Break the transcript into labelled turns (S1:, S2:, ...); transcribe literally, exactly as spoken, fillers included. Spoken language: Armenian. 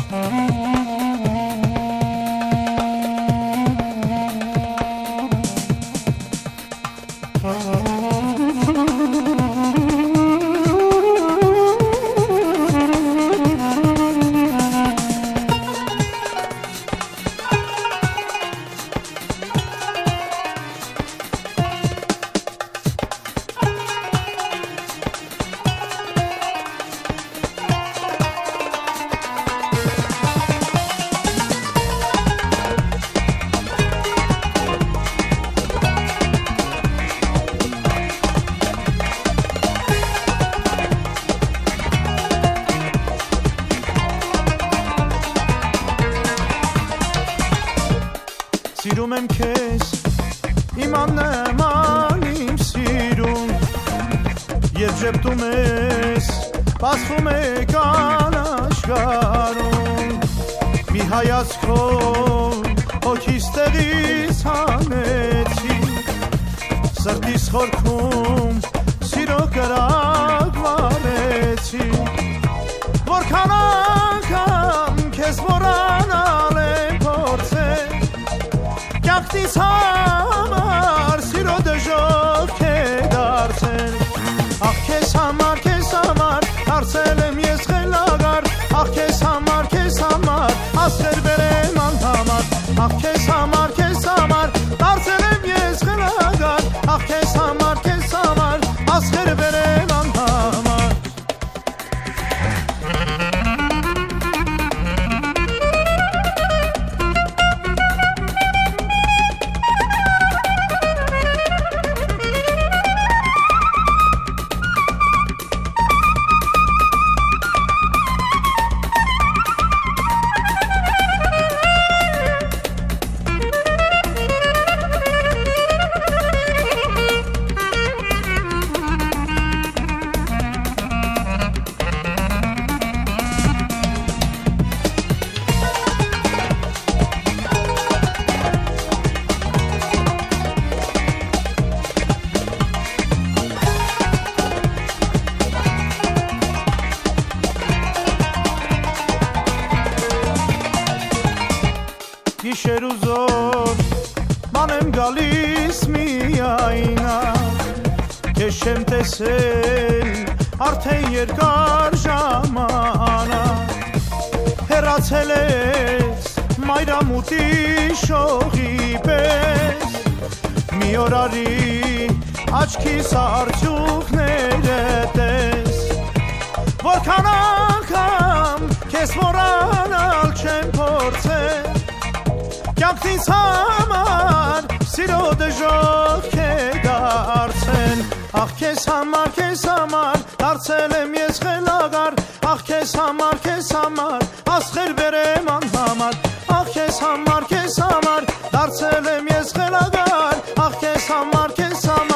S1: Սիրում եմ քեզ, իմանեմ անիմ սիրուն, երբ ժպտում ես, բացվում է կանաչկարուն, մի հայացքով հոգիս տեղից հանեցի, սրտիս խորքում սիրո կրակ վարեցի, որքան անգամ քեզ մոռանալ եմ փորձել, կյանքիս համար սիրո դժոխք է դարձել, ախ քեզ համար, քեզ համար դարձել եմ ես խելագար, ախ քեզ համար, քեզ համար աստղեր բերեմ անհամար, ախ քեզ համար, քեզ համար դարձել եմ ես խելագար, ախ քեզ համար, քեզ համար աստղեր բերեմ անհամար. Գիշեր ու զոր ման եմ գալիս միայնակ, քեզ չեմ տեսել արդեն երկար ժամանակ, հեռացել ես մայրամուտի շողի պես, մի օր արի աչքիս արդյունքները տես, որքան անգամ քեզ մոռանալ չեմ փորձել, կյանքիս համար սիրո դժոխք է դարձել, ախ քեզ համար, քեզ համար դարձել եմ ես խելագար, ախ քեզ համար, քեզ համար աստղեր բերեմ անհամար, ախ քեզ համար, քեզ համար դարձել եմ ես խելագար, ախ քեզ համար, քեզ համար